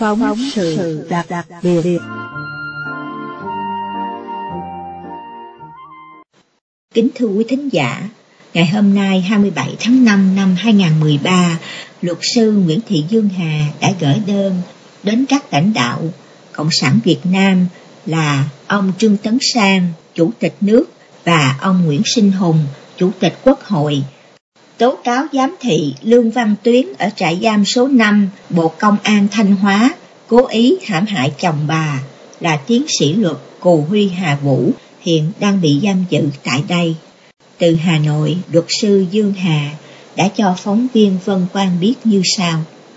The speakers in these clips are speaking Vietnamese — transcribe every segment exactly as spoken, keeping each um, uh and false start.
Phóng sự đặc đặc biệt. Kính thưa quý thính giả, ngày hôm nay hai mươi bảy tháng năm năm hai nghìn không trăm mười ba, luật sư Nguyễn Thị Dương Hà đã gửi đơn đến các lãnh đạo Cộng sản Việt Nam là ông Trương Tấn Sang, Chủ tịch nước, và ông Nguyễn Sinh Hùng, Chủ tịch Quốc hội, tố cáo giám thị Lương Văn Tuyến ở trại giam số năm, Bộ Công an Thanh Hóa cố ý hãm hại chồng bà là tiến sĩ luật Cù Huy Hà Vũ, hiện đang bị giam giữ tại đây. Từ Hà Nội, luật sư Dương Hà đã cho phóng viên Vân Quang biết như sau.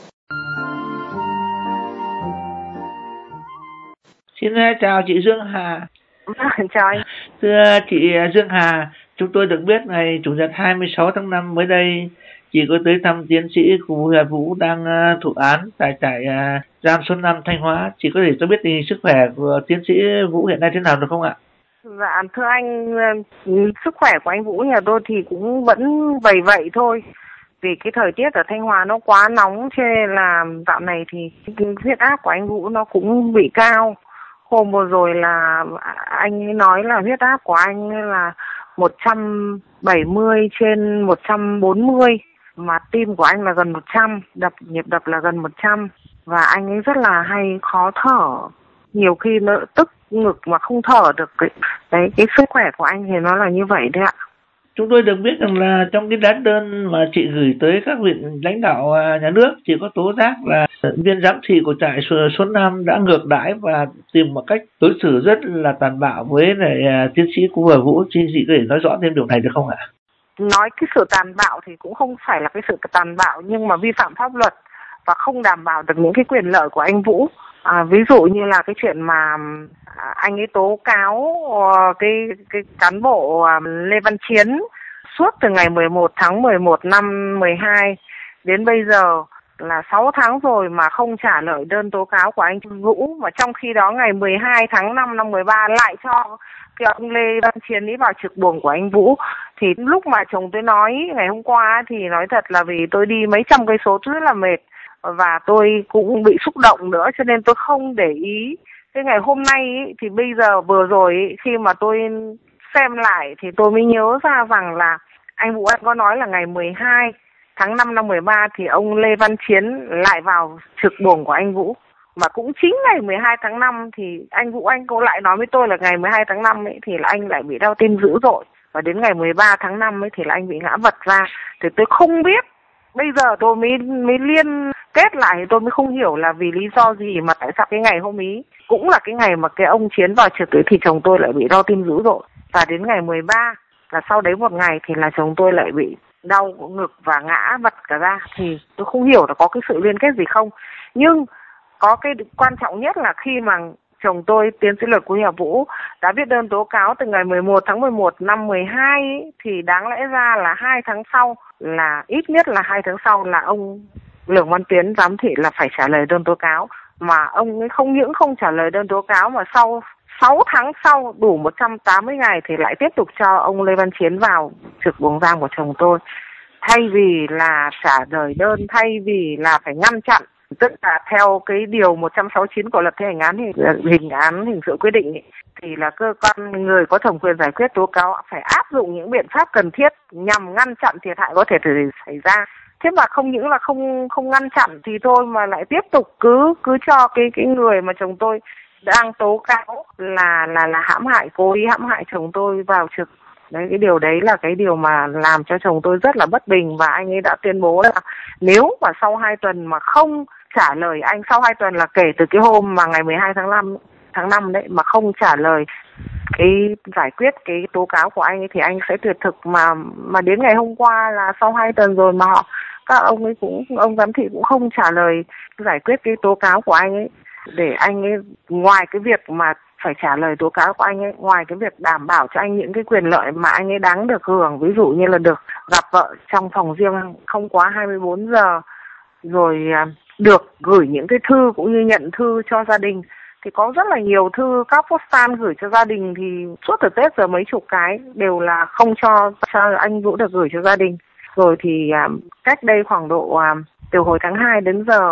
Xin chào chị Dương Hà. Chào anh. Thưa chị Dương Hà, chúng tôi được biết ngày Chủ nhật hai mươi sáu tháng năm mới đây, chị có tới thăm tiến sĩ Cù Huy Hà Vũ đang thụ án tại trại giam số năm Thanh Hóa. Chị có thể cho biết tình hình sức khỏe của tiến sĩ Vũ hiện nay thế nào được không ạ? Dạ, thưa anh, sức khỏe của anh Vũ nhà tôi thì cũng vẫn vậy vậy thôi. Vì cái thời tiết ở Thanh Hóa nó quá nóng, cho nên là dạo này thì huyết áp của anh Vũ nó cũng bị cao. Hôm vừa rồi là anh ấy nói là huyết áp của anh là một trăm bảy mươi trên một trăm bốn mươi, mà tim của anh là gần một trăm, đập nhịp đập là gần một trăm, và anh ấy rất là hay khó thở, nhiều khi nó tức ngực mà không thở được. Cái, đấy, cái sức khỏe của anh thì nó là như vậy đấy ạ. Chúng tôi được biết rằng là trong cái lá đơn mà chị gửi tới các vị lãnh đạo nhà nước, chị có tố giác là viên giám thị của trại số năm đã ngược đãi và tìm một cách đối xử rất là tàn bạo với lại tiến sĩ Cù Huy Hà Vũ. Chị có thể nói rõ thêm điều này được không ạ? Nói cái sự tàn bạo thì cũng không phải là cái sự tàn bạo, nhưng mà vi phạm pháp luật và không đảm bảo được những cái quyền lợi của anh Vũ. À, ví dụ như là cái chuyện mà anh ấy tố cáo uh, cái cái cán bộ uh, Lê Văn Chiến suốt từ ngày mười một tháng mười một năm mười hai đến bây giờ là sáu tháng rồi mà không trả lời đơn tố cáo của anh Vũ, mà trong khi đó ngày mười hai tháng năm năm mười ba lại cho cái ông Lê Văn Chiến ấy vào trực buồng của anh Vũ. Thì lúc mà chồng tôi nói ngày hôm qua thì nói thật là vì tôi đi mấy trăm cây số rất là mệt và tôi cũng bị xúc động nữa, cho nên tôi không để ý. Cái ngày hôm nay ý, thì bây giờ vừa rồi ý, khi mà tôi xem lại thì tôi mới nhớ ra rằng là anh Vũ anh có nói là ngày mười hai tháng năm năm mười ba thì ông Lê Văn Chiến lại vào trực buồng của anh Vũ. Và cũng chính ngày mười hai tháng năm thì anh Vũ anh cũng lại nói với tôi là ngày mười hai tháng năm ấy thì là anh lại bị đau tim dữ dội. Và đến ngày mười ba tháng năm ấy thì là anh bị ngã vật ra. Thì tôi không biết. Bây giờ tôi mới, mới liên kết lại thì tôi mới không hiểu là vì lý do gì mà tại sao cái ngày hôm ý cũng là cái ngày mà cái ông Chiến vào trực ấy thì chồng tôi lại bị đau tim dữ dội. Và đến ngày mười ba là sau đấy một ngày thì là chồng tôi lại bị đau ngực và ngã vật cả ra. Thì tôi không hiểu là có cái sự liên kết gì không. Nhưng có cái quan trọng nhất là khi mà chồng tôi, tiến sĩ luật Cù Huy Hà Vũ, đã viết đơn tố cáo từ ngày mười một tháng mười một năm mười hai ấy, thì đáng lẽ ra là hai tháng sau, là ít nhất là hai tháng sau là ông Lương Văn Tuyến giám thị là phải trả lời đơn tố cáo. Mà ông ấy không những không trả lời đơn tố cáo mà sau sáu tháng sau, đủ một trăm tám mươi ngày thì lại tiếp tục cho ông Lê Văn Chiến vào trực buồng giam của chồng tôi. Thay vì là trả lời đơn, thay vì là phải ngăn chặn, tức là theo cái điều một trăm sáu mươi chín của luật thi hành án hình, hình án hình sự quy định ấy, thì là cơ quan người có thẩm quyền giải quyết tố cáo phải áp dụng những biện pháp cần thiết nhằm ngăn chặn thiệt hại có thể xảy ra. Thế mà không những là không không ngăn chặn thì thôi mà lại tiếp tục cứ cứ cho cái cái người mà chồng tôi đang tố cáo là là là hãm hại, cố ý hãm hại chồng tôi vào trực. Đấy, cái điều đấy là cái điều mà làm cho chồng tôi rất là bất bình, và anh ấy đã tuyên bố là nếu mà sau hai tuần mà không trả lời anh, sau hai tuần là kể từ cái hôm mà ngày mười hai tháng năm đấy mà không trả lời cái giải quyết cái tố cáo của anh ấy thì anh sẽ tuyệt thực. Mà mà đến ngày hôm qua là sau hai tuần rồi mà họ các ông ấy cũng ông giám thị cũng không trả lời giải quyết cái tố cáo của anh ấy, để anh ấy ngoài cái việc mà phải trả lời tố cáo của anh ấy, ngoài cái việc đảm bảo cho anh những cái quyền lợi mà anh ấy đáng được hưởng, ví dụ như là được gặp vợ trong phòng riêng không quá hai mươi bốn giờ, rồi được gửi những cái thư cũng như nhận thư cho gia đình. Thì có rất là nhiều thư các postal gửi cho gia đình thì suốt từ Tết giờ mấy chục cái đều là không cho, cho anh Vũ được gửi cho gia đình. Rồi thì cách đây khoảng độ từ hồi tháng hai đến giờ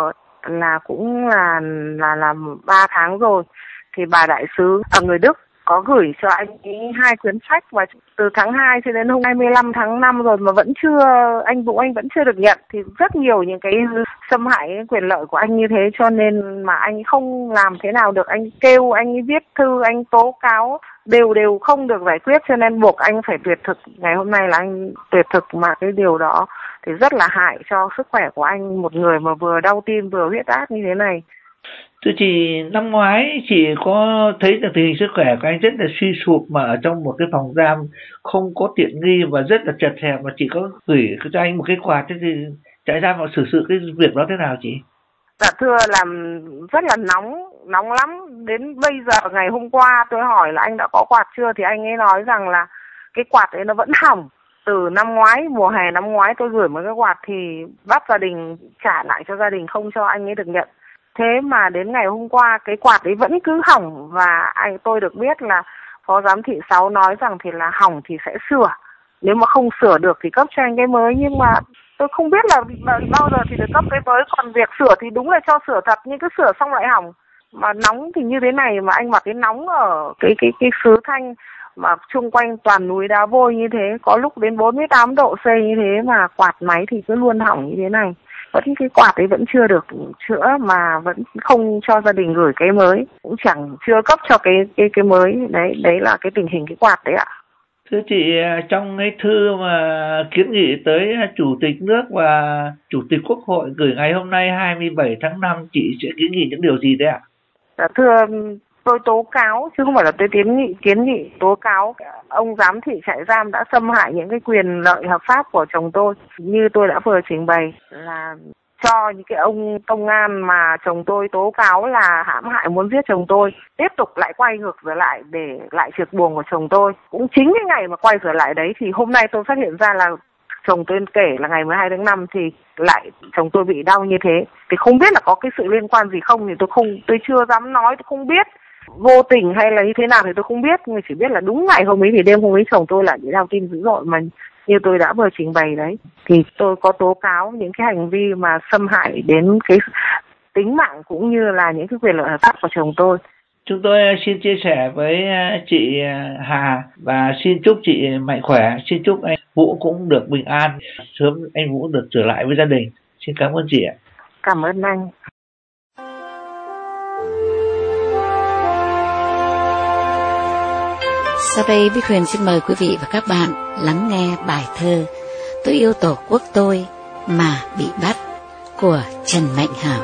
là cũng là là là ba tháng rồi, thì bà đại sứ ở người Đức có gửi cho anh ấy hai quyển sách, và từ tháng hai cho đến hôm hai mươi lăm tháng năm rồi mà vẫn chưa, anh Vũ anh vẫn chưa được nhận. Thì rất nhiều những cái xâm hại quyền lợi của anh như thế, cho nên mà anh không làm thế nào được. Anh kêu, anh viết thư, anh tố cáo đều đều không được giải quyết, cho nên buộc anh phải tuyệt thực. Ngày hôm nay là anh tuyệt thực, mà cái điều đó thì rất là hại cho sức khỏe của anh, một người mà vừa đau tim vừa huyết áp như thế này. Thưa chị, năm ngoái chị có thấy là tình hình sức khỏe của anh rất là suy sụp, mà ở trong một cái phòng giam không có tiện nghi và rất là chật hẹp, mà chị có gửi cho anh một cái quạt, thế thì trại giam họ xử sự cái việc đó thế nào chị? Dạ thưa, làm rất là nóng, nóng lắm. Đến bây giờ, ngày hôm qua tôi hỏi là anh đã có quạt chưa, thì anh ấy nói rằng là cái quạt ấy nó vẫn hỏng. Từ năm ngoái, mùa hè năm ngoái tôi gửi một cái quạt thì bắt gia đình trả lại cho gia đình, không cho anh ấy được nhận. Thế mà đến ngày hôm qua cái quạt ấy vẫn cứ hỏng, và anh tôi được biết là phó giám thị sáu nói rằng thì là hỏng thì sẽ sửa, nếu mà không sửa được thì cấp cho anh cái mới. Nhưng mà tôi không biết là bao giờ thì được cấp cái mới, còn việc sửa thì đúng là cho sửa thật, nhưng cứ sửa xong lại hỏng. Mà nóng thì như thế này, mà anh mặc cái nóng ở cái cái cái xứ Thanh mà chung quanh toàn núi đá vôi như thế, có lúc đến bốn mươi tám độ C như thế, mà quạt máy thì cứ luôn hỏng như thế này. Vẫn cái quạt ấy vẫn chưa được chữa, mà vẫn không cho gia đình gửi cái mới, cũng chẳng chưa cấp cho cái cái cái mới. Đấy, đấy là cái tình hình cái quạt đấy ạ. Thưa chị, trong cái thư mà kiến nghị tới Chủ tịch nước và Chủ tịch Quốc hội gửi ngày hôm nay hai mươi bảy tháng năm, chị sẽ kiến nghị những điều gì đấy ạ? Dạ thưa, tôi tố cáo chứ không phải là tôi kiến nghị, kiến nghị tố cáo ông giám thị trại giam đã xâm hại những cái quyền lợi hợp pháp của chồng tôi. Như tôi đã vừa trình bày là cho những cái ông công an mà chồng tôi tố cáo là hãm hại, muốn giết chồng tôi, tiếp tục lại quay ngược trở lại để lại trượt buồng của chồng tôi. Cũng chính cái ngày mà quay trở lại đấy thì hôm nay tôi phát hiện ra là chồng tôi kể là ngày mười hai tháng năm thì lại chồng tôi bị đau như thế. Thì không biết là có cái sự liên quan gì không thì tôi không, tôi chưa dám nói, tôi không biết. Vô tình hay là như thế nào thì tôi không biết, nhưng chỉ biết là đúng ngày hôm ấy thì đêm hôm ấy chồng tôi lại bị đau tim dữ dội, mà như tôi đã vừa trình bày đấy. Thì tôi có tố cáo những cái hành vi mà xâm hại đến cái tính mạng cũng như là những cái quyền lợi hợp pháp của chồng tôi. Chúng tôi xin chia sẻ với chị Hà và xin chúc chị mạnh khỏe, xin chúc anh Vũ cũng được bình an, sớm anh Vũ được trở lại với gia đình. Xin cảm ơn chị ạ. Cảm ơn anh. Sau đây Bích Huyền xin mời quý vị và các bạn lắng nghe bài thơ Tôi yêu Tổ quốc tôi mà bị bắt của Trần Mạnh Hảo.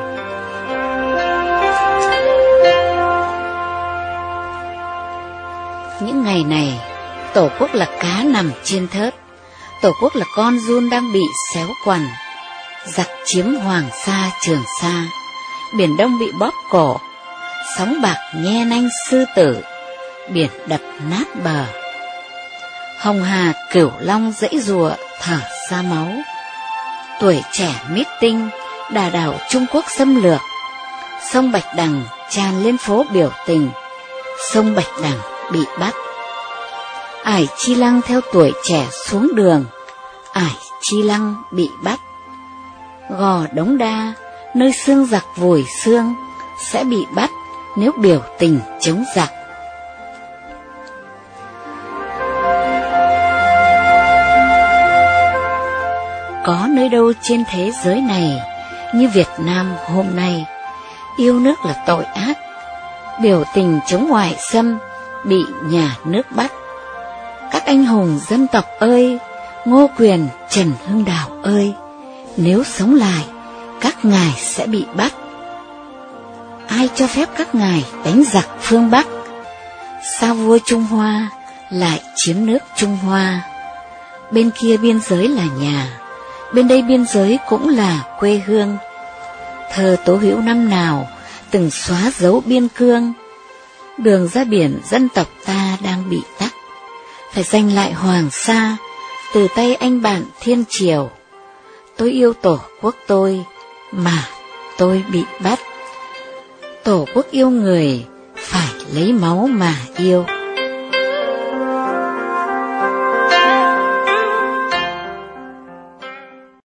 Những ngày này, Tổ quốc là cá nằm trên thớt, Tổ quốc là con giun đang bị xéo quằn. Giặc chiếm Hoàng Sa Trường Sa, Biển Đông bị bóp cổ, sóng bạc nhe nanh sư tử, biển đập nát bờ. Hồng Hà Cửu Long dãy rùa thở ra máu. Tuổi trẻ meeting đà đảo Trung Quốc xâm lược. Sông Bạch Đằng tràn lên phố biểu tình, sông Bạch Đằng bị bắt. Ải Chi Lăng theo tuổi trẻ xuống đường, Ải Chi Lăng bị bắt. Gò Đống Đa nơi xương giặc vùi xương sẽ bị bắt nếu biểu tình chống giặc. Có nơi đâu trên thế giới này như Việt Nam hôm nay, yêu nước là tội ác, biểu tình chống ngoại xâm bị nhà nước bắt. Các anh hùng dân tộc ơi, Ngô Quyền, Trần Hưng Đạo ơi, nếu sống lại, các ngài sẽ bị bắt. Ai cho phép các ngài đánh giặc phương Bắc? Sao vua Trung Hoa lại chiếm nước Trung Hoa? Bên kia biên giới là nhà, bên đây biên giới cũng là quê hương. Thơ Tố Hữu năm nào từng xóa dấu biên cương. Đường ra biển dân tộc ta đang bị tắc, phải giành lại Hoàng Sa từ tay anh bạn Thiên Triều. Tôi yêu Tổ quốc tôi mà tôi bị bắt. Tổ quốc yêu người phải lấy máu mà yêu.